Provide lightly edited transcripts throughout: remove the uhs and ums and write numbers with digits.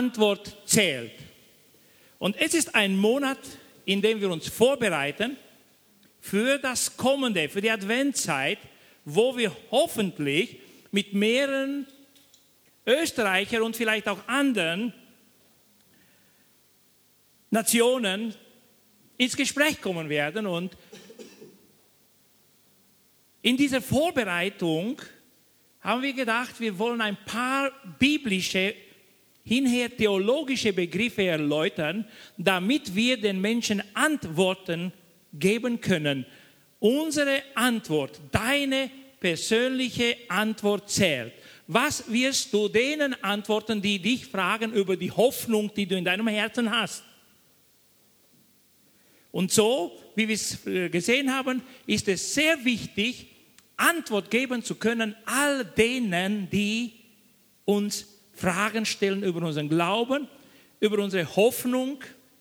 Antwort zählt. Und es ist ein Monat, in dem wir uns vorbereiten für das Kommende, für die Adventszeit, wo wir hoffentlich mit mehreren Österreichern und vielleicht auch anderen Nationen ins Gespräch kommen werden. Und in dieser Vorbereitung haben wir gedacht, wir wollen ein paar biblische, hinher theologische Begriffe erläutern, damit wir den Menschen Antworten geben können. Unsere Antwort, deine persönliche Antwort zählt. Was wirst du denen antworten, die dich fragen über die Hoffnung, die du in deinem Herzen hast? Und so, wie wir es gesehen haben, ist es sehr wichtig, Antwort geben zu können all denen, die uns Fragen stellen über unseren Glauben, über unsere Hoffnung,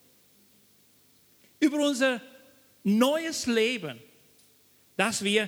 über unser neues Leben, das wir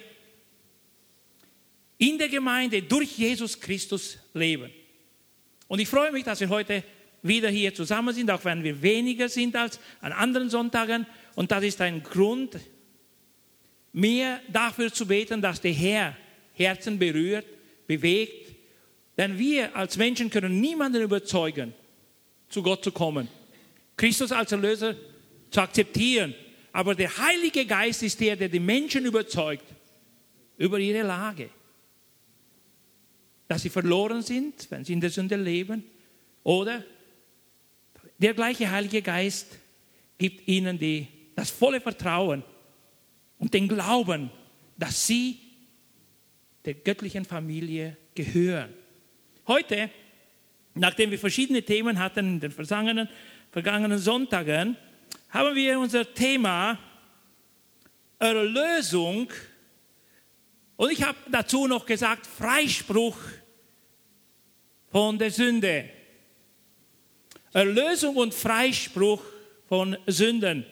in der Gemeinde durch Jesus Christus leben. Und ich freue mich, dass wir heute wieder hier zusammen sind, auch wenn wir weniger sind als an anderen Sonntagen. Und das ist ein Grund, mehr dafür zu beten, dass der Herr Herzen berührt, bewegt. Denn wir als Menschen können niemanden überzeugen, zu Gott zu kommen, Christus als Erlöser zu akzeptieren. Aber der Heilige Geist ist der die Menschen überzeugt über ihre Lage. Dass sie verloren sind, wenn sie in der Sünde leben. Oder der gleiche Heilige Geist gibt ihnen das volle Vertrauen und den Glauben, dass sie der göttlichen Familie gehören. Heute, nachdem wir verschiedene Themen hatten in den vergangenen Sonntagen, haben wir unser Thema Erlösung und ich habe dazu noch gesagt Freispruch von der Sünde. Erlösung und Freispruch von Sünden.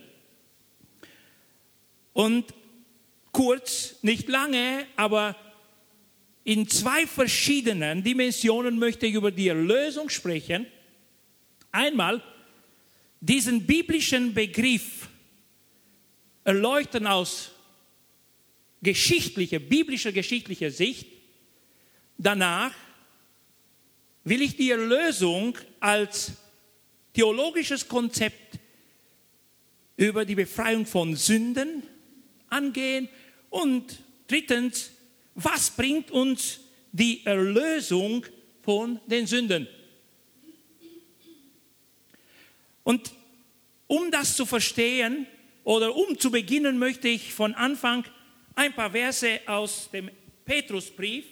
Und kurz, nicht lange, aber in 2 verschiedenen Dimensionen möchte ich über die Erlösung sprechen. Einmal diesen biblischen Begriff erleuchten aus biblischer geschichtlicher Sicht. Danach will ich die Erlösung als theologisches Konzept über die Befreiung von Sünden angehen. Und drittens, was bringt uns die Erlösung von den Sünden? Und um das zu verstehen oder um zu beginnen, möchte ich von Anfang ein paar Verse aus dem Petrusbrief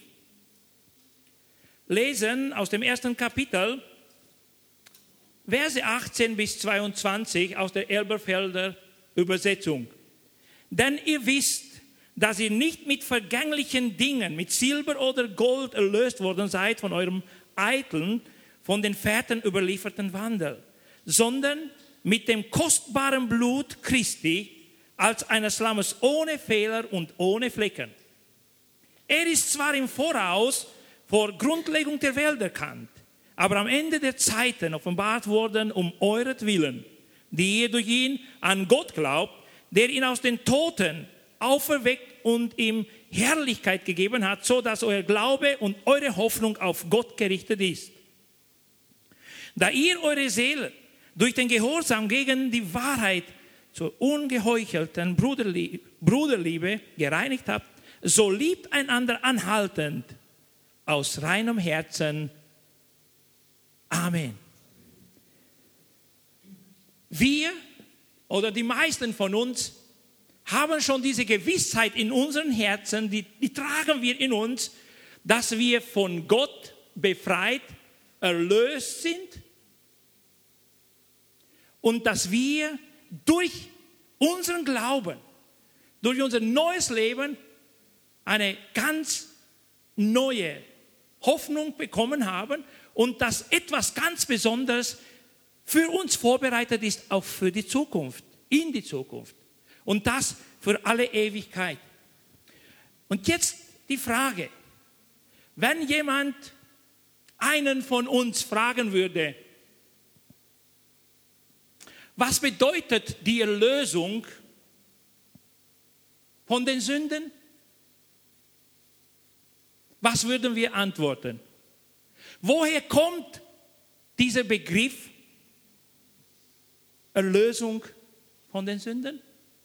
lesen, aus dem 1. Kapitel, Verse 18 bis 22 aus der Elberfelder Übersetzung. Denn ihr wisst, dass ihr nicht mit vergänglichen Dingen, mit Silber oder Gold erlöst worden seid von eurem eitlen, von den Vätern überlieferten Wandel, sondern mit dem kostbaren Blut Christi als eines Lammes ohne Fehler und ohne Flecken. Er ist zwar im Voraus vor Grundlegung der Welt erkannt, aber am Ende der Zeiten offenbart worden um euretwillen, die ihr durch ihn an Gott glaubt, der ihn aus den Toten auferweckt und ihm Herrlichkeit gegeben hat, so dass euer Glaube und eure Hoffnung auf Gott gerichtet ist. Da ihr eure Seele durch den Gehorsam gegen die Wahrheit zur ungeheuchelten Bruderliebe gereinigt habt, so liebt einander anhaltend aus reinem Herzen. Amen. Wir oder die meisten von uns haben schon diese Gewissheit in unseren Herzen, die tragen wir in uns, dass wir von Gott befreit, erlöst sind und dass wir durch unseren Glauben, durch unser neues Leben eine ganz neue Hoffnung bekommen haben und dass etwas ganz Besonderes für uns vorbereitet ist, auch für die Zukunft, in die Zukunft. Und das für alle Ewigkeit. Und jetzt die Frage, wenn jemand einen von uns fragen würde, Was bedeutet die Erlösung von den Sünden? Was würden wir antworten? Woher kommt dieser Begriff Erlösung von den Sünden?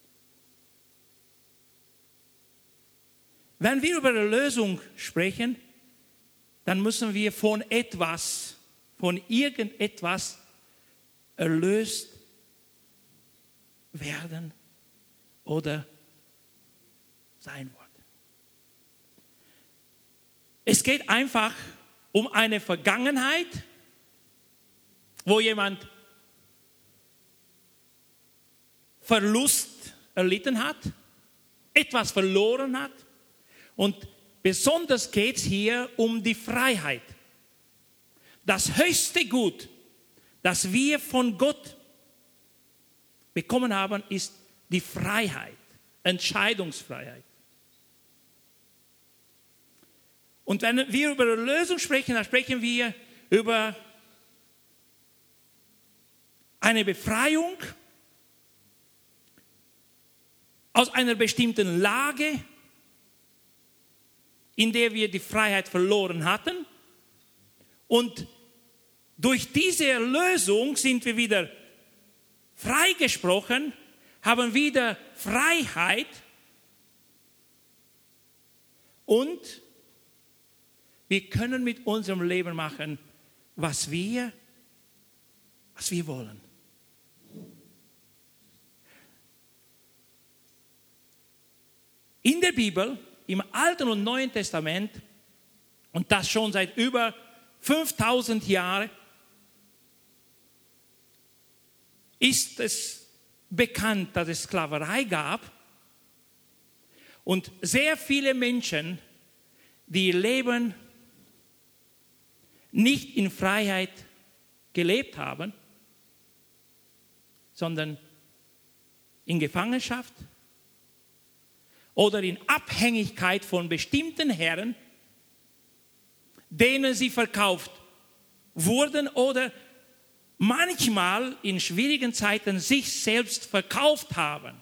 Wenn wir über Erlösung sprechen, dann müssen wir von etwas, von irgendetwas erlöst werden oder sein wollen. Es geht einfach um eine Vergangenheit, wo jemand Verlust erlitten hat, etwas verloren hat. Und besonders geht es hier um die Freiheit. Das höchste Gut, das wir von Gott bekommen haben, ist die Freiheit, Entscheidungsfreiheit. Und wenn wir über Erlösung sprechen, dann sprechen wir über eine Befreiung aus einer bestimmten Lage, in der wir die Freiheit verloren hatten. Und durch diese Erlösung sind wir wieder freigesprochen, haben wieder Freiheit und wir können mit unserem Leben machen, was wir wollen. In der Bibel, im Alten und Neuen Testament, und das schon seit über 5000 Jahren, ist es bekannt, dass es Sklaverei gab und sehr viele Menschen, die ihr Leben nicht in Freiheit gelebt haben, sondern in Gefangenschaft oder in Abhängigkeit von bestimmten Herren, denen sie verkauft wurden oder manchmal in schwierigen Zeiten sich selbst verkauft haben.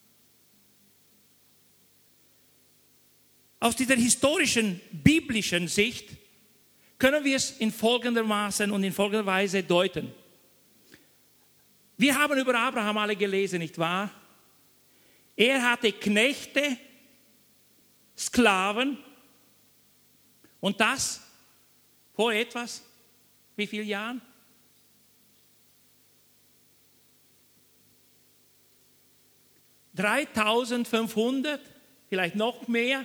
Aus dieser historischen, biblischen Sicht können wir es in folgendermaßen und in folgender Weise deuten. Wir haben über Abraham alle gelesen, nicht wahr? Er hatte Knechte, Sklaven und das vor etwas, wie vielen Jahren? 3500, vielleicht noch mehr.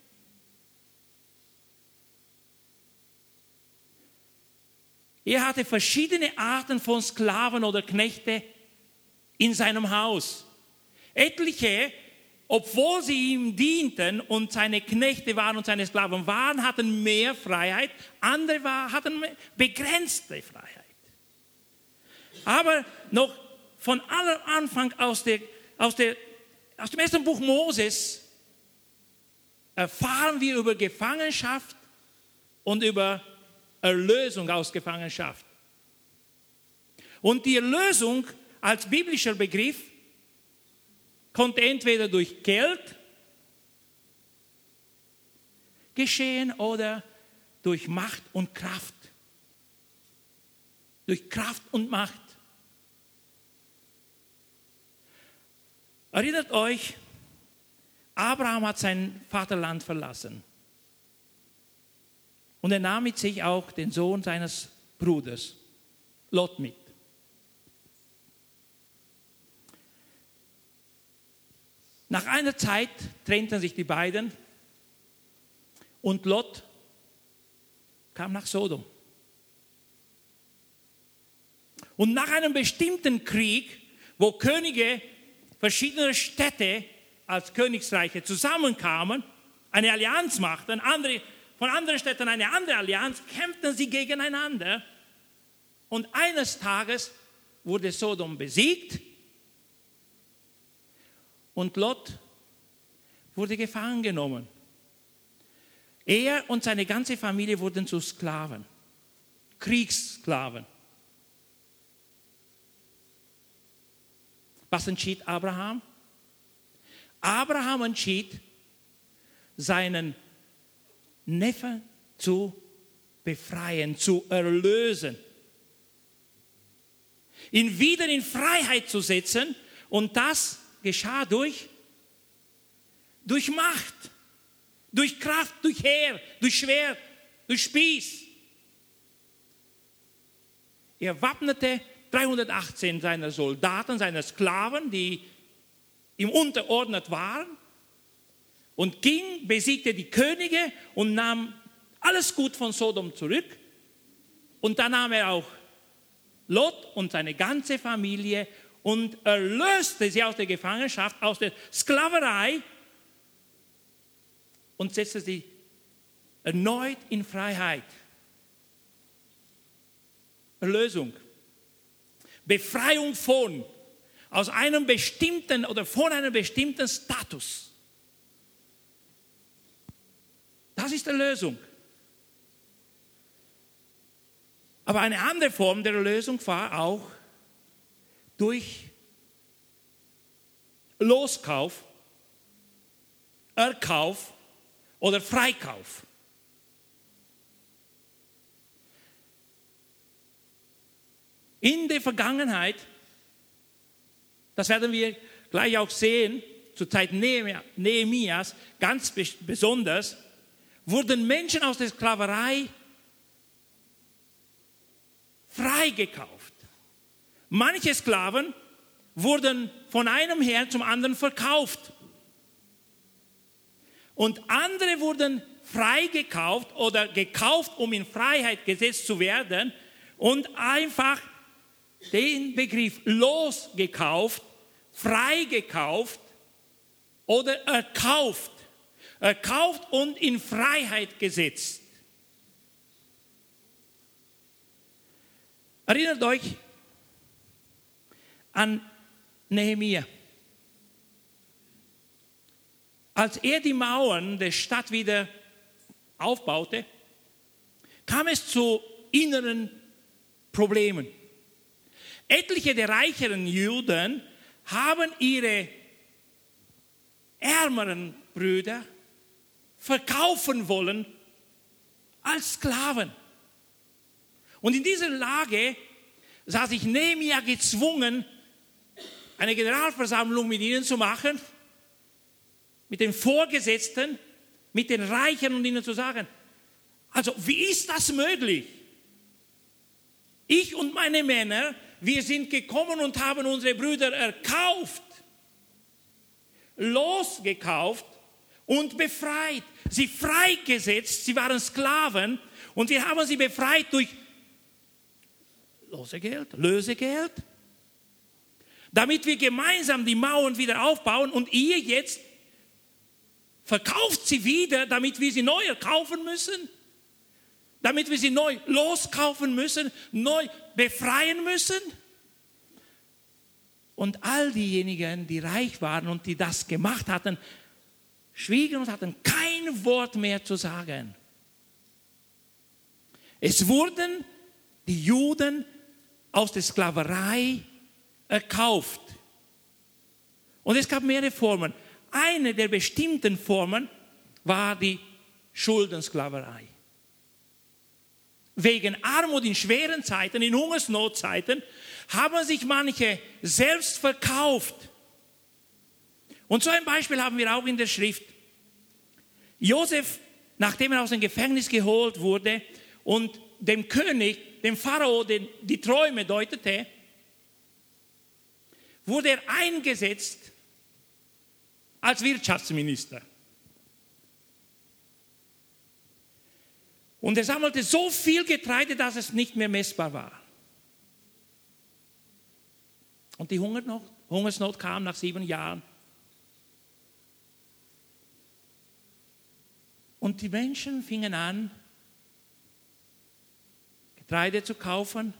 Er hatte verschiedene Arten von Sklaven oder Knechte in seinem Haus. Etliche, obwohl sie ihm dienten und seine Knechte waren und seine Sklaven waren, hatten mehr Freiheit. Andere hatten begrenzte Freiheit. Aber noch von allem Anfang aus dem ersten Buch Moses erfahren wir über Gefangenschaft und über Erlösung aus Gefangenschaft. Und die Erlösung als biblischer Begriff konnte entweder durch Geld geschehen oder durch Macht und Kraft. Durch Kraft und Macht. Erinnert euch, Abraham hat sein Vaterland verlassen. Und er nahm mit sich auch den Sohn seines Bruders, Lot, mit. Nach einer Zeit trennten sich die beiden und Lot kam nach Sodom. Und nach einem bestimmten Krieg, wo Könige verschiedener Städte als Königsreiche zusammenkamen, eine Allianz machten, von anderen Städten eine andere Allianz, kämpften sie gegeneinander. Und eines Tages wurde Sodom besiegt und Lot wurde gefangen genommen. Er und seine ganze Familie wurden zu Sklaven, Kriegssklaven. Was entschied Abraham? Abraham entschied, seinen Neffen zu befreien, zu erlösen, ihn wieder in Freiheit zu setzen. Und das geschah durch Macht, durch Kraft, durch Heer, durch Schwert, durch Spieß. Er wappnete 318 seiner Soldaten, seiner Sklaven, die ihm unterordnet waren, und ging, besiegte die Könige und nahm alles Gut von Sodom zurück. Und dann nahm er auch Lot und seine ganze Familie und erlöste sie aus der Gefangenschaft, aus der Sklaverei und setzte sie erneut in Freiheit. Erlösung. Befreiung aus einem bestimmten oder von einem bestimmten Status. Das ist Erlösung. Aber eine andere Form der Erlösung war auch durch Loskauf, Erkauf oder Freikauf. In der Vergangenheit, das werden wir gleich auch sehen, zur Zeit Nehemias ganz besonders, wurden Menschen aus der Sklaverei freigekauft. Manche Sklaven wurden von einem Herrn zum anderen verkauft. Und andere wurden freigekauft oder gekauft, um in Freiheit gesetzt zu werden, und einfach den Begriff losgekauft, freigekauft oder erkauft. Erkauft und in Freiheit gesetzt. Erinnert euch an Nehemia. Als er die Mauern der Stadt wieder aufbaute, kam es zu inneren Problemen. Etliche der reicheren Juden haben ihre ärmeren Brüder verkaufen wollen als Sklaven. Und in dieser Lage sah sich Nehemia gezwungen, eine Generalversammlung mit ihnen zu machen, mit den Vorgesetzten, mit den Reichen, und ihnen zu sagen, also wie ist das möglich? Ich und meine Männer, wir sind gekommen und haben unsere Brüder erkauft, losgekauft und befreit. Sie freigesetzt, sie waren Sklaven, und wir haben sie befreit durch Lösegeld, damit wir gemeinsam die Mauern wieder aufbauen, und ihr jetzt verkauft sie wieder, damit wir sie neu kaufen müssen, damit wir sie neu loskaufen müssen, neu befreien müssen. Und all diejenigen, die reich waren und die das gemacht hatten, schwiegen und hatten kein Wort mehr zu sagen. Es wurden die Juden aus der Sklaverei erkauft. Und es gab mehrere Formen. Eine der bestimmten Formen war die Schuldensklaverei. Wegen Armut in schweren Zeiten, in Hungersnotzeiten, haben sich manche selbst verkauft. Und so ein Beispiel haben wir auch in der Schrift. Josef, nachdem er aus dem Gefängnis geholt wurde und dem König, dem Pharao, die Träume deutete, wurde er eingesetzt als Wirtschaftsminister. Und er sammelte so viel Getreide, dass es nicht mehr messbar war. Und die Hungersnot kam nach 7 Jahren. Und die Menschen fingen an, Getreide zu kaufen.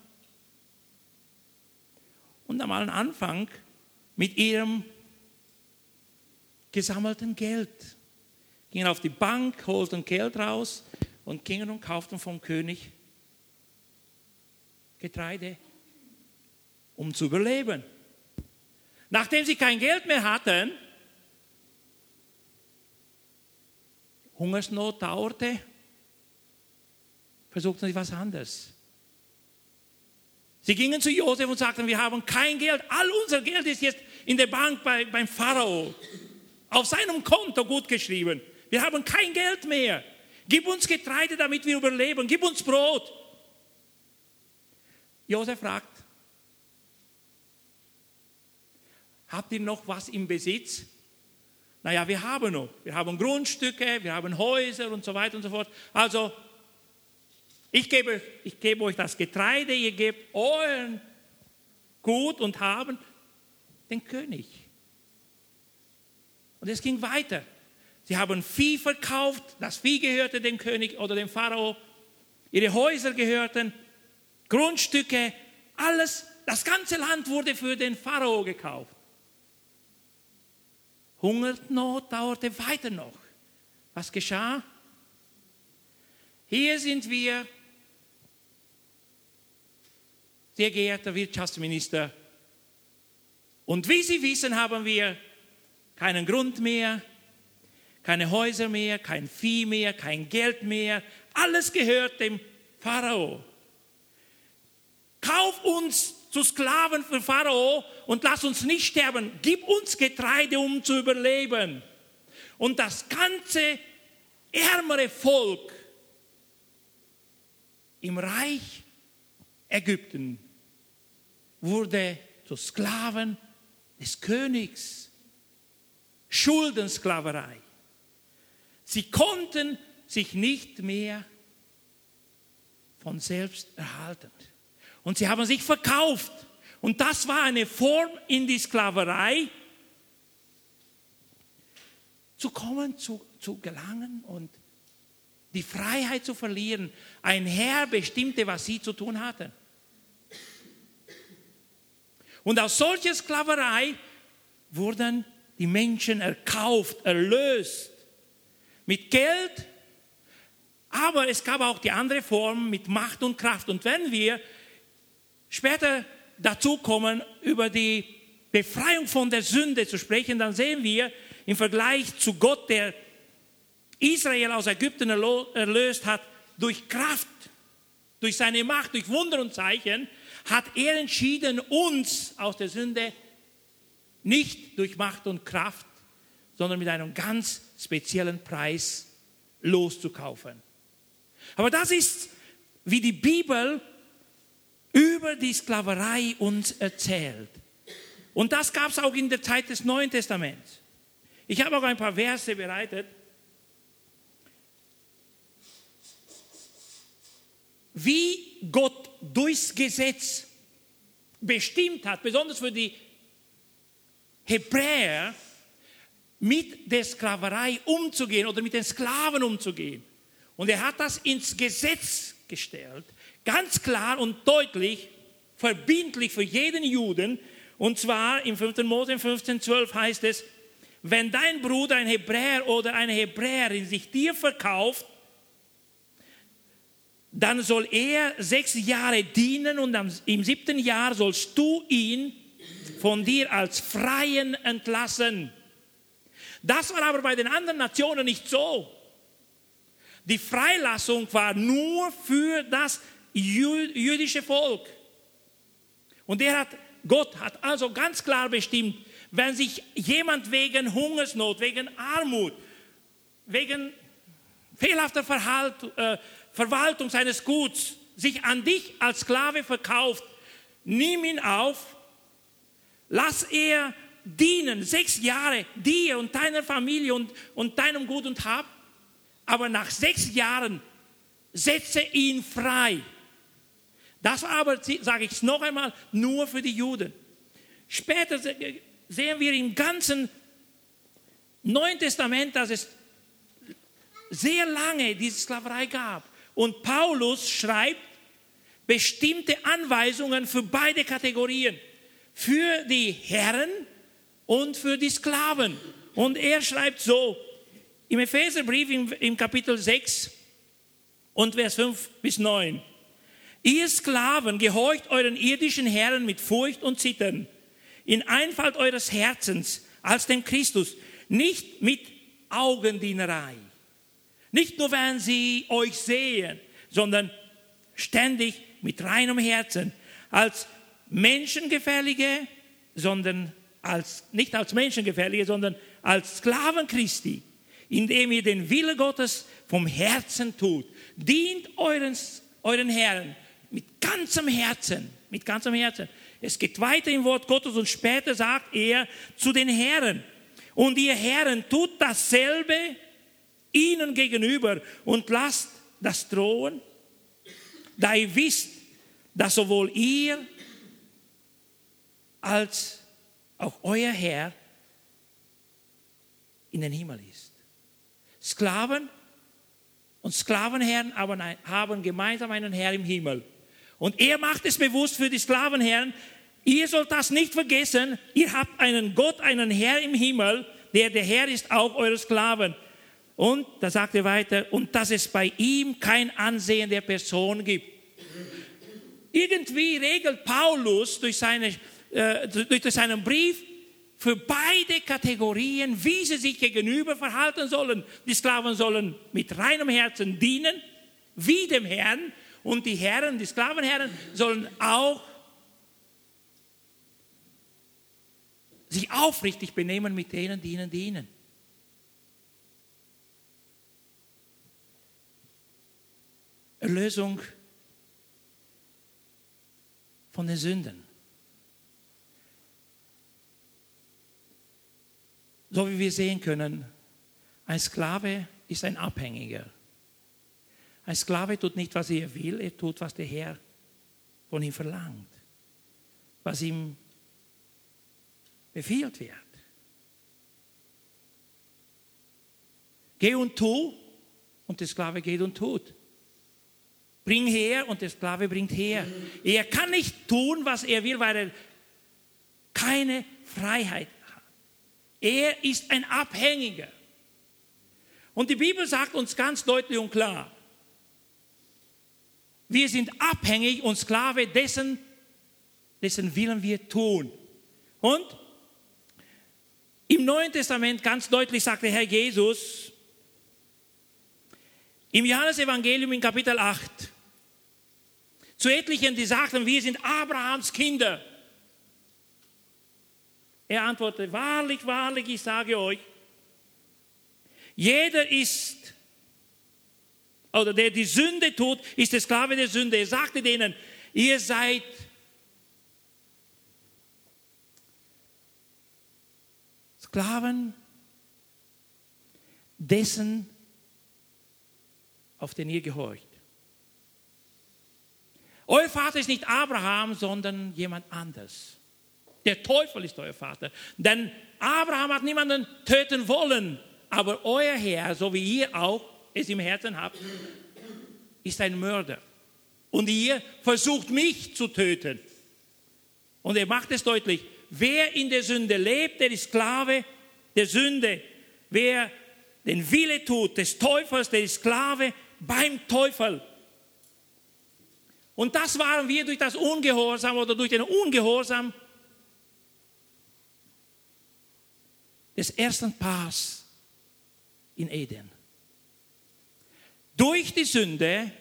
Und am Anfang mit ihrem gesammelten Geld. Gingen auf die Bank, holten Geld raus und gingen und kauften vom König Getreide, um zu überleben. Nachdem sie kein Geld mehr hatten, Hungersnot dauerte, versuchten sie was anderes. Sie gingen zu Josef und sagten, wir haben kein Geld, all unser Geld ist jetzt in der Bank beim Pharao, auf seinem Konto gut geschrieben. Wir haben kein Geld mehr. Gib uns Getreide, damit wir überleben. Gib uns Brot. Josef fragt, habt ihr noch was im Besitz? Naja, wir haben noch. Wir haben Grundstücke, wir haben Häuser und so weiter und so fort. Also, ich gebe euch das Getreide, ihr gebt euren Gut und Haben den König. Und es ging weiter. Sie haben Vieh verkauft, das Vieh gehörte dem König oder dem Pharao, ihre Häuser gehörten, Grundstücke, alles, das ganze Land wurde für den Pharao gekauft. Hungersnot dauerte weiter noch. Was geschah? Hier sind wir, sehr geehrter Wirtschaftsminister, und wie Sie wissen, haben wir keinen Grund mehr, keine Häuser mehr, kein Vieh mehr, kein Geld mehr. Alles gehört dem Pharao. Kauf uns zu Sklaven für Pharao und lass uns nicht sterben. Gib uns Getreide, um zu überleben. Und das ganze ärmere Volk im Reich Ägypten wurde zu Sklaven des Königs. Schuldensklaverei. Sie konnten sich nicht mehr von selbst erhalten. Und sie haben sich verkauft. Und das war eine Form in die Sklaverei, zu kommen, zu gelangen und die Freiheit zu verlieren. Ein Herr bestimmte, was sie zu tun hatten. Und aus solcher Sklaverei wurden die Menschen erkauft, erlöst. Mit Geld, aber es gab auch die andere Form mit Macht und Kraft. Und wenn wir später dazu kommen, über die Befreiung von der Sünde zu sprechen, dann sehen wir im Vergleich zu Gott, der Israel aus Ägypten erlöst hat, durch Kraft, durch seine Macht, durch Wunder und Zeichen, hat er entschieden, uns aus der Sünde nicht durch Macht und Kraft, sondern mit einem ganz speziellen Preis loszukaufen. Aber das ist, wie die Bibel über die Sklaverei uns erzählt. Und das gab es auch in der Zeit des Neuen Testaments. Ich habe auch ein paar Verse bereitet. Wie Gott durchs Gesetz bestimmt hat, besonders für die Hebräer, mit der Sklaverei umzugehen oder mit den Sklaven umzugehen. Und er hat das ins Gesetz gestellt, ganz klar und deutlich, verbindlich für jeden Juden. Und zwar im 5. Mose 15,12 heißt es, wenn dein Bruder, ein Hebräer oder eine Hebräerin sich dir verkauft, dann soll er 6 Jahre dienen und im 7. Jahr sollst du ihn von dir als Freien entlassen. Das war aber bei den anderen Nationen nicht so. Die Freilassung war nur für das jüdische Volk. Und Gott hat also ganz klar bestimmt, wenn sich jemand wegen Hungersnot, wegen Armut, wegen fehlerhafter Verwaltung seines Guts sich an dich als Sklave verkauft, nimm ihn auf, lass er dienen, 6 Jahre dir und deiner Familie und deinem Gut und Hab, aber nach 6 Jahren setze ihn frei. Das war aber, sage ich es noch einmal, nur für die Juden. Später sehen wir im ganzen Neuen Testament, dass es sehr lange diese Sklaverei gab. Und Paulus schreibt bestimmte Anweisungen für beide Kategorien. Für die Herren und für die Sklaven. Und er schreibt so, im Epheserbrief im Kapitel 6 und Vers 5 bis 9. Ihr Sklaven, gehorcht euren irdischen Herren mit Furcht und Zittern. in Einfalt eures Herzens als dem Christus, nicht mit Augendienerei. Nicht nur, wenn sie euch sehen, sondern ständig mit reinem Herzen, als Menschengefällige, nicht als Menschengefällige, sondern als Sklaven Christi, indem ihr den Wille Gottes vom Herzen tut. Dient euren Herren mit ganzem Herzen, mit ganzem Herzen. Es geht weiter im Wort Gottes und später sagt er zu den Herren, und ihr Herren tut dasselbe ihnen gegenüber und lasst das drohen, da ihr wisst, dass sowohl ihr als auch euer Herr in den Himmel ist. Sklaven und Sklavenherren haben gemeinsam einen Herr im Himmel. Und er macht es bewusst für die Sklavenherren, ihr sollt das nicht vergessen, ihr habt einen Gott, einen Herr im Himmel, der Herr ist auch eure Sklaven. Und, da sagt er weiter, und dass es bei ihm kein Ansehen der Person gibt. Irgendwie regelt Paulus durch seinen Brief für beide Kategorien, wie sie sich gegenüber verhalten sollen. Die Sklaven sollen mit reinem Herzen dienen, wie dem Herrn. Und die Herren, die Sklavenherren, sollen auch sich aufrichtig benehmen mit denen, die ihnen dienen. Erlösung von den Sünden. So wie wir sehen können, ein Sklave ist ein Abhängiger. Ein Sklave tut nicht, was er will, er tut, was der Herr von ihm verlangt, was ihm befiehlt wird. Geh und tu, und der Sklave geht und tut. Bring her, und der Sklave bringt her. Er kann nicht tun, was er will, weil er keine Freiheit hat. Er ist ein Abhängiger. Und die Bibel sagt uns ganz deutlich und klar, wir sind abhängig und Sklave dessen Willen wir tun. Und im Neuen Testament ganz deutlich sagt der Herr Jesus, im Johannesevangelium in Kapitel 8, zu etlichen, die sagten, wir sind Abrahams Kinder. Er antwortete, wahrlich, wahrlich, ich sage euch, jeder ist, oder der die Sünde tut, ist der Sklave der Sünde. Er sagte denen, ihr seid Sklaven dessen, auf den ihr gehorcht. Euer Vater ist nicht Abraham, sondern jemand anders. Der Teufel ist euer Vater. Denn Abraham hat niemanden töten wollen, aber euer Herr, so wie ihr auch es im Herzen habt, ist ein Mörder. Und ihr versucht mich zu töten. Und er macht es deutlich, wer in der Sünde lebt, der ist Sklave der Sünde. Wer den Wille tut des Teufels, der ist Sklave beim Teufel. Und das waren wir durch das Ungehorsam oder durch den Ungehorsam des ersten Paars in Eden. Durch die Sünde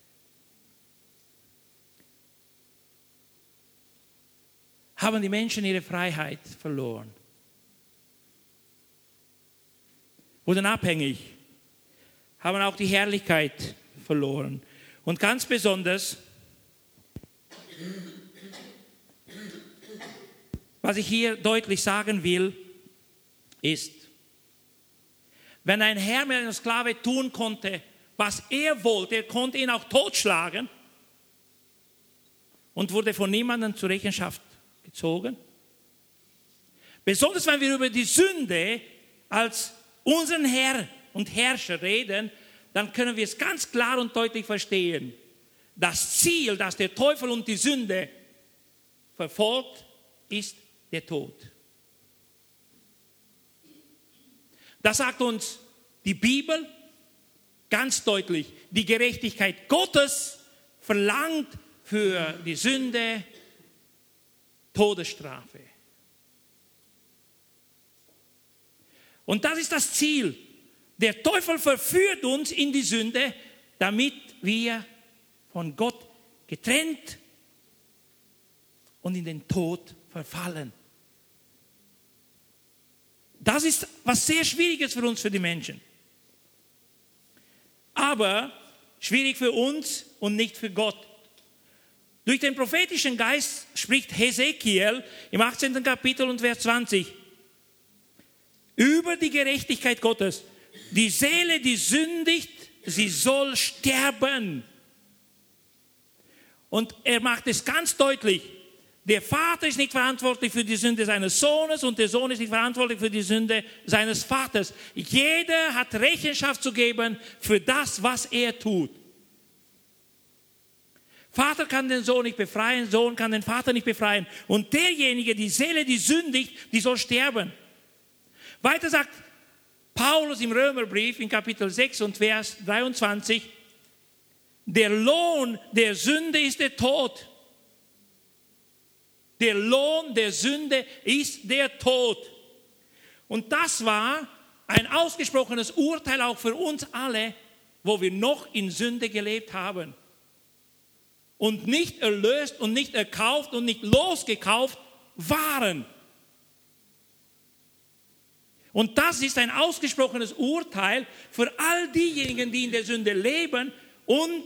haben die Menschen ihre Freiheit verloren. Wurden abhängig, haben auch die Herrlichkeit verloren. Und ganz besonders, was ich hier deutlich sagen will, ist, wenn ein Herr mit einem Sklave tun konnte, was er wollte, er konnte ihn auch totschlagen und wurde von niemandem zur Rechenschaft gezogen. Besonders wenn wir über die Sünde als unseren Herr und Herrscher reden, dann können wir es ganz klar und deutlich verstehen. Das Ziel, das der Teufel und die Sünde verfolgt, ist der Tod. Das sagt uns die Bibel ganz deutlich. Die Gerechtigkeit Gottes verlangt für die Sünde Todesstrafe. Und das ist das Ziel. Der Teufel verführt uns in die Sünde, damit wir von Gott getrennt und in den Tod verfallen. Das ist was sehr Schwieriges für uns, für die Menschen. Aber schwierig für uns und nicht für Gott. Durch den prophetischen Geist spricht Hesekiel im 18. Kapitel und Vers 20 über die Gerechtigkeit Gottes. Die Seele, die sündigt, sie soll sterben. Und er macht es ganz deutlich. Der Vater ist nicht verantwortlich für die Sünde seines Sohnes und der Sohn ist nicht verantwortlich für die Sünde seines Vaters. Jeder hat Rechenschaft zu geben für das, was er tut. Vater kann den Sohn nicht befreien, Sohn kann den Vater nicht befreien. Und derjenige, die Seele, die sündigt, die soll sterben. Weiter sagt Paulus im Römerbrief in Kapitel 6 und Vers 23, der Lohn der Sünde ist der Tod. Der Lohn der Sünde ist der Tod. Und das war ein ausgesprochenes Urteil auch für uns alle, wo wir noch in Sünde gelebt haben. Und nicht erlöst und nicht erkauft und nicht losgekauft waren. Und das ist ein ausgesprochenes Urteil für all diejenigen, die in der Sünde leben und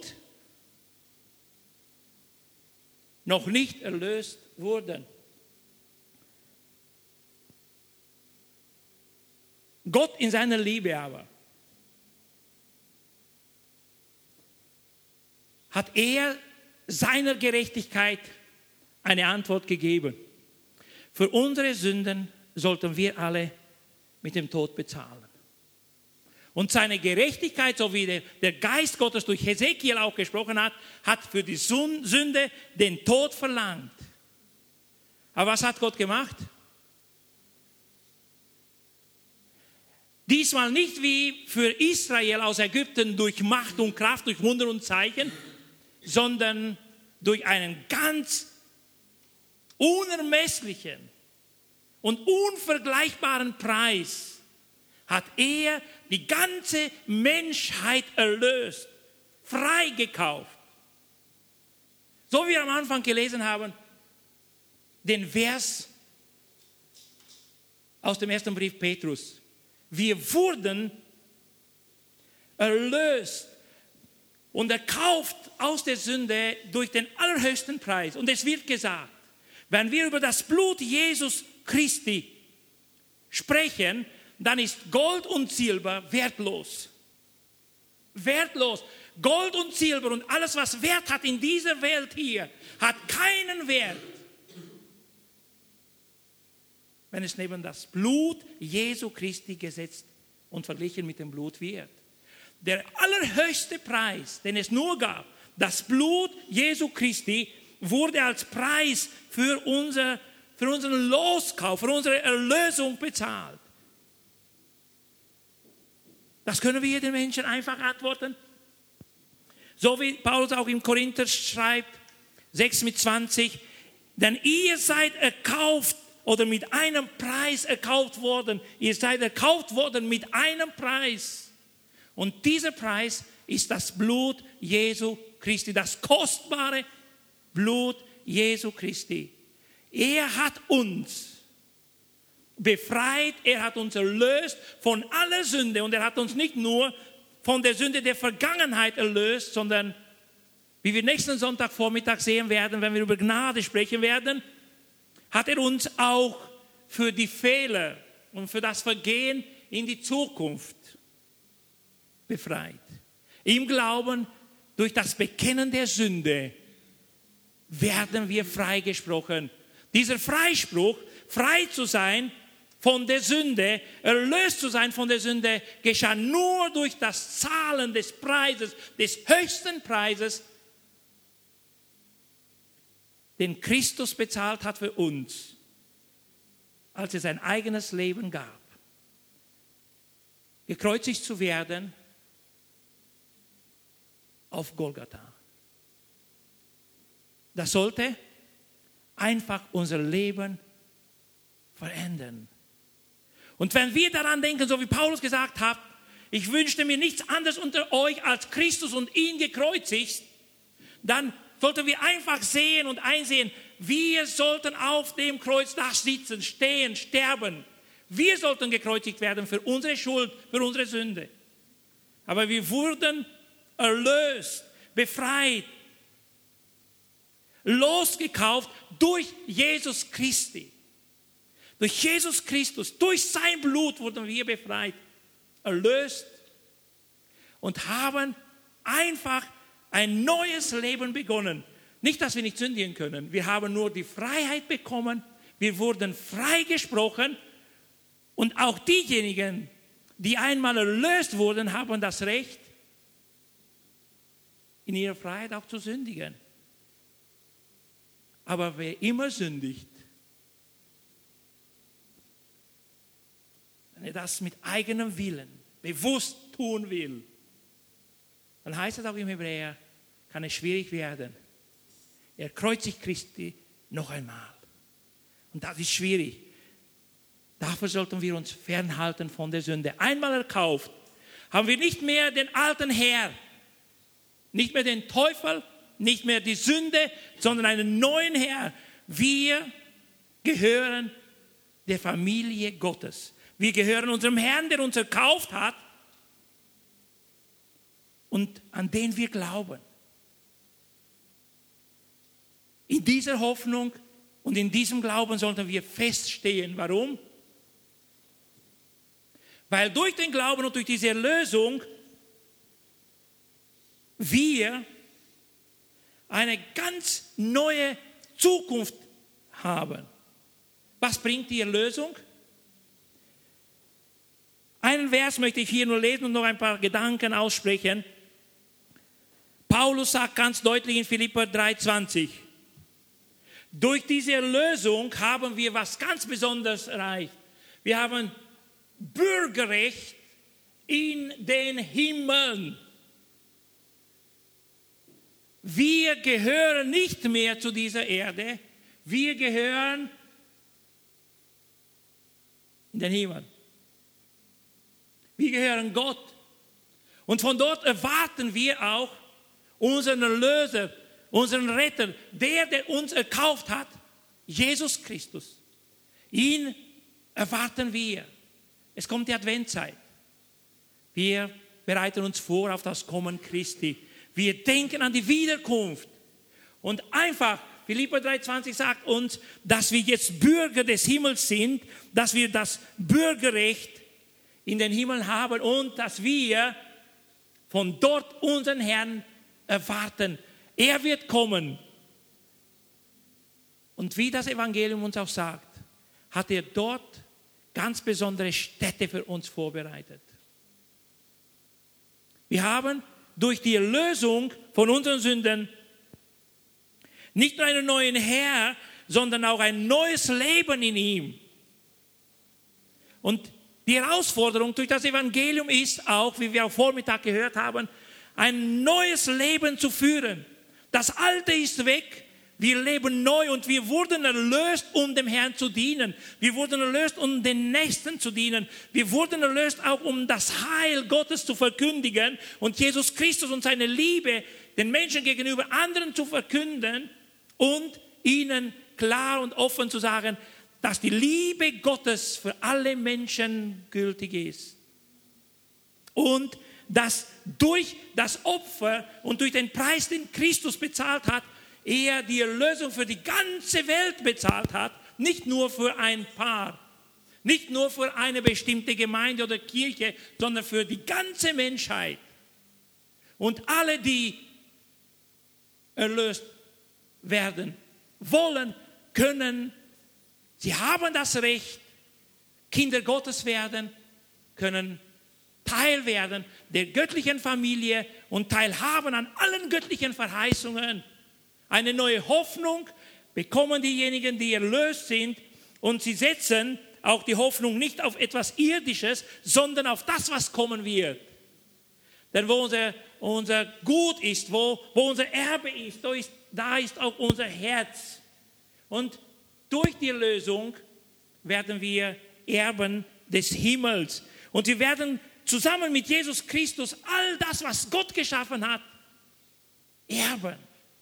noch nicht erlöst wurden. Gott in seiner Liebe aber hat er seiner Gerechtigkeit eine Antwort gegeben. Für unsere Sünden sollten wir alle mit dem Tod bezahlen. Und seine Gerechtigkeit, so wie der Geist Gottes durch Hesekiel auch gesprochen hat, hat für die Sünde den Tod verlangt. Aber was hat Gott gemacht? Diesmal nicht wie für Israel aus Ägypten durch Macht und Kraft, durch Wunder und Zeichen, sondern durch einen ganz unermesslichen und unvergleichbaren Preis hat er die ganze Menschheit erlöst, freigekauft. So wie wir am Anfang gelesen haben, den Vers aus dem ersten Brief Petrus. Wir wurden erlöst und erkauft aus der Sünde durch den allerhöchsten Preis. Und es wird gesagt, wenn wir über das Blut Jesus Christi sprechen, dann ist Gold und Silber wertlos. Wertlos. Gold und Silber und alles, was Wert hat in dieser Welt hier, hat keinen Wert, wenn es neben das Blut Jesu Christi gesetzt und verglichen mit dem Blut wird. Der allerhöchste Preis, den es nur gab, das Blut Jesu Christi, wurde als Preis für unseren Loskauf, für unsere Erlösung bezahlt. Das können wir jedem Menschen einfach antworten. So wie Paulus auch im Korinther schreibt, 6:20, denn ihr seid erkauft oder mit einem Preis erkauft worden. Ihr seid erkauft worden mit einem Preis. Und dieser Preis ist das Blut Jesu Christi, das kostbare Blut Jesu Christi. Er hat uns befreit, er hat uns erlöst von aller Sünde. Und er hat uns nicht nur von der Sünde der Vergangenheit erlöst, sondern, wie wir nächsten Sonntagvormittag sehen werden, wenn wir über Gnade sprechen werden, hat er uns auch für die Fehler und für das Vergehen in die Zukunft befreit. Im Glauben, durch das Bekennen der Sünde, werden wir freigesprochen. Dieser Freispruch, frei zu sein von der Sünde, erlöst zu sein von der Sünde, geschah nur durch das Zahlen des Preises, des höchsten Preises, den Christus bezahlt hat für uns, als er sein eigenes Leben gab. Gekreuzigt zu werden auf Golgatha. Das sollte einfach unser Leben verändern. Und wenn wir daran denken, so wie Paulus gesagt hat, ich wünschte mir nichts anderes unter euch als Christus und ihn gekreuzigt, dann sollten wir einfach sehen und einsehen, wir sollten auf dem Kreuz da sitzen, stehen, sterben. Wir sollten gekreuzigt werden für unsere Schuld, für unsere Sünde. Aber wir wurden erlöst, befreit, losgekauft durch Jesus Christi. Durch Jesus Christus, durch sein Blut wurden wir befreit, erlöst und haben einfach ein neues Leben begonnen. Nicht, dass wir nicht sündigen können. Wir haben nur die Freiheit bekommen. Wir wurden freigesprochen. Und auch diejenigen, die einmal erlöst wurden, haben das Recht, in ihrer Freiheit auch zu sündigen. Aber wer immer sündigt, wenn er das mit eigenem Willen bewusst tun will, dann heißt es auch im Hebräer, kann es schwierig werden. Er kreuzigt Christi noch einmal. Und das ist schwierig. Dafür sollten wir uns fernhalten von der Sünde. Einmal erkauft, haben wir nicht mehr den alten Herr, nicht mehr den Teufel, nicht mehr die Sünde, sondern einen neuen Herr. Wir gehören der Familie Gottes. Wir gehören unserem Herrn, der uns erkauft hat und an den wir glauben. In dieser Hoffnung und in diesem Glauben sollten wir feststehen. Warum? Weil durch den Glauben und durch diese Erlösung wir eine ganz neue Zukunft haben. Was bringt die Erlösung? Einen Vers möchte ich hier nur lesen und noch ein paar Gedanken aussprechen. Paulus sagt ganz deutlich in Philipper 3,20, durch diese Erlösung haben wir was ganz Besonderes erreicht. Wir haben Bürgerrecht in den Himmeln. Wir gehören nicht mehr zu dieser Erde, wir gehören in den Himmel. Wir gehören Gott. Und von dort erwarten wir auch unseren Erlöser, unseren Retter, der uns erkauft hat, Jesus Christus. Ihn erwarten wir. Es kommt die Adventzeit. Wir bereiten uns vor auf das Kommen Christi. Wir denken an die Wiederkunft. Und einfach, Philipper 3,20 sagt uns, dass wir jetzt Bürger des Himmels sind, dass wir das Bürgerrecht in den Himmel haben und dass wir von dort unseren Herrn erwarten. Er wird kommen. Und wie das Evangelium uns auch sagt, hat er dort ganz besondere Städte für uns vorbereitet. Wir haben durch die Erlösung von unseren Sünden nicht nur einen neuen Herr, sondern auch ein neues Leben in ihm. Und die Herausforderung durch das Evangelium ist auch, wie wir am Vormittag gehört haben, ein neues Leben zu führen. Das Alte ist weg, wir leben neu und wir wurden erlöst, um dem Herrn zu dienen. Wir wurden erlöst, um den Nächsten zu dienen. Wir wurden erlöst, auch um das Heil Gottes zu verkündigen und Jesus Christus und seine Liebe den Menschen gegenüber anderen zu verkünden und ihnen klar und offen zu sagen, dass die Liebe Gottes für alle Menschen gültig ist. Und dass durch das Opfer und durch den Preis, den Christus bezahlt hat, er die Erlösung für die ganze Welt bezahlt hat, nicht nur für ein paar, nicht nur für eine bestimmte Gemeinde oder Kirche, sondern für die ganze Menschheit. Und alle, die erlöst werden wollen, können, sie haben das Recht, Kinder Gottes werden, können Teil werden der göttlichen Familie und teilhaben an allen göttlichen Verheißungen. Eine neue Hoffnung bekommen diejenigen, die erlöst sind, und sie setzen auch die Hoffnung nicht auf etwas Irdisches, sondern auf das, was kommen wird. Denn wo unser Gut ist, wo unser Erbe ist, da ist auch unser Herz. Und durch die Erlösung werden wir Erben des Himmels. Und wir werden zusammen mit Jesus Christus all das, was Gott geschaffen hat, erben.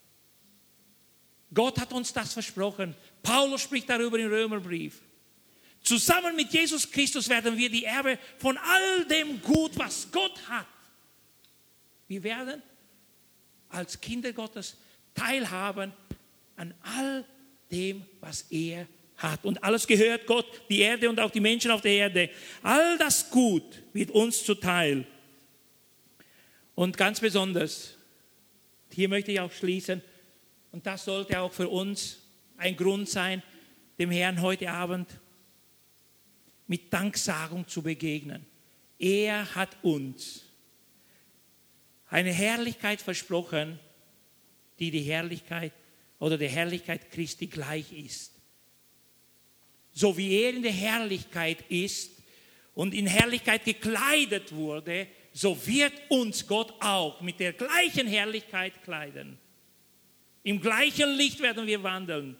Gott hat uns das versprochen. Paulus spricht darüber im Römerbrief. Zusammen mit Jesus Christus werden wir die Erbe von all dem Gut, was Gott hat. Wir werden als Kinder Gottes teilhaben an all dem, was er hat. Und alles gehört Gott, die Erde und auch die Menschen auf der Erde. All das Gut wird uns zuteil. Und ganz besonders, hier möchte ich auch schließen, und das sollte auch für uns ein Grund sein, dem Herrn heute Abend mit Danksagung zu begegnen. Er hat uns eine Herrlichkeit versprochen, die die Herrlichkeit oder der Herrlichkeit Christi gleich ist. So wie er in der Herrlichkeit ist und in Herrlichkeit gekleidet wurde, so wird uns Gott auch mit der gleichen Herrlichkeit kleiden. Im gleichen Licht werden wir wandeln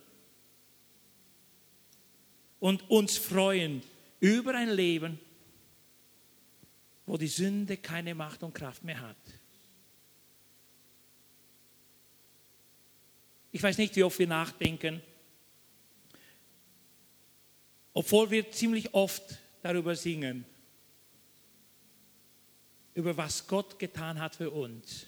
und uns freuen über ein Leben, wo die Sünde keine Macht und Kraft mehr hat. Ich weiß nicht, wie oft wir nachdenken, obwohl wir ziemlich oft darüber singen, über was Gott getan hat für uns.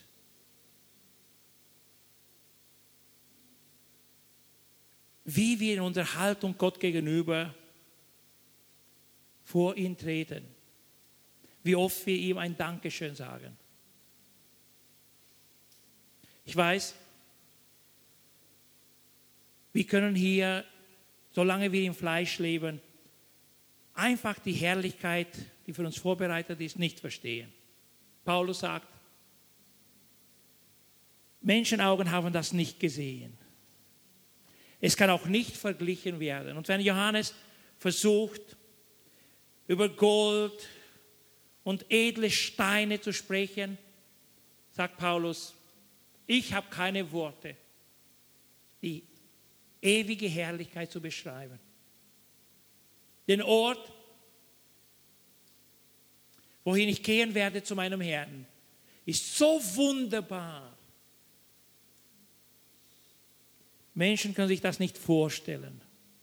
Wie wir in unserer Haltung Gott gegenüber vor ihn treten. Wie oft wir ihm ein Dankeschön sagen. Ich weiß, wir können hier, solange wir im Fleisch leben, einfach die Herrlichkeit, die für uns vorbereitet ist, nicht verstehen. Paulus sagt, Menschenaugen haben das nicht gesehen. Es kann auch nicht verglichen werden. Und wenn Johannes versucht, über Gold und edle Steine zu sprechen, sagt Paulus, ich habe keine Worte, die ewige Herrlichkeit zu beschreiben. Den Ort, wohin ich gehen werde zu meinem Herrn, ist so wunderbar. Menschen können sich das nicht vorstellen.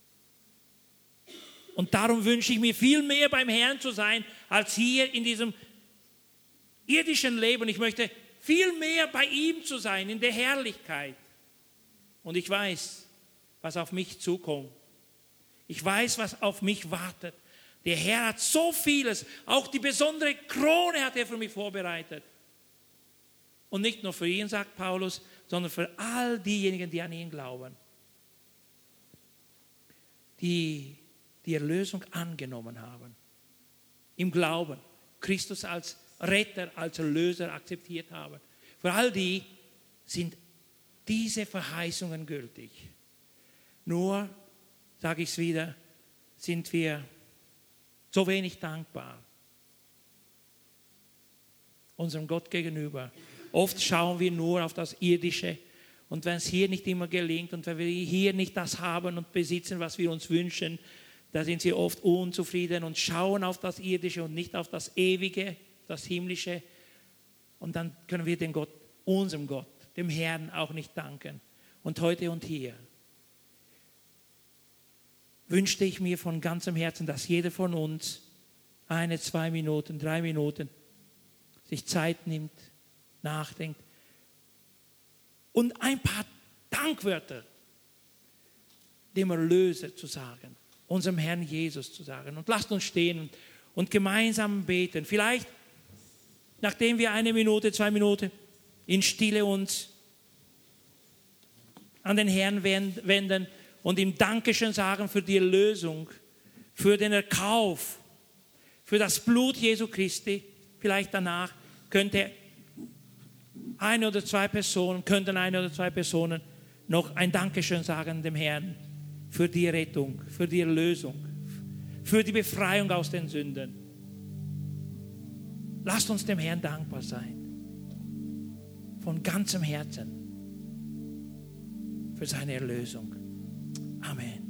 Und darum wünsche ich mir viel mehr beim Herrn zu sein, als hier in diesem irdischen Leben. Ich möchte viel mehr bei ihm zu sein, in der Herrlichkeit. Und ich weiß, was auf mich zukommt. Ich weiß, was auf mich wartet. Der Herr hat so vieles, auch die besondere Krone hat er für mich vorbereitet. Und nicht nur für ihn, sagt Paulus, sondern für all diejenigen, die an ihn glauben. Die die Erlösung angenommen haben. Im Glauben. Christus als Retter, als Erlöser akzeptiert haben. Für all die sind diese Verheißungen gültig. Nur, sage ich es wieder, sind wir so wenig dankbar unserem Gott gegenüber. Oft schauen wir nur auf das Irdische und wenn es hier nicht immer gelingt und wenn wir hier nicht das haben und besitzen, was wir uns wünschen, da sind wir oft unzufrieden und schauen auf das Irdische und nicht auf das Ewige, das Himmlische. Und dann können wir dem Gott, unserem Gott, dem Herrn auch nicht danken. Und heute und hier wünschte ich mir von ganzem Herzen, dass jeder von uns 1, 2 Minuten, 3 Minuten sich Zeit nimmt, nachdenkt und ein paar Dankwörter dem Erlöser zu sagen, unserem Herrn Jesus zu sagen. Und lasst uns stehen und gemeinsam beten. Vielleicht, nachdem wir 1 Minute, 2 Minuten in Stille uns an den Herrn wenden und ihm Dankeschön sagen für die Erlösung, für den Erkauf, für das Blut Jesu Christi. Vielleicht danach könnten 1 oder 2 Personen noch ein Dankeschön sagen dem Herrn für die Rettung, für die Erlösung, für die Befreiung aus den Sünden. Lasst uns dem Herrn dankbar sein. Von ganzem Herzen für seine Erlösung. Amen.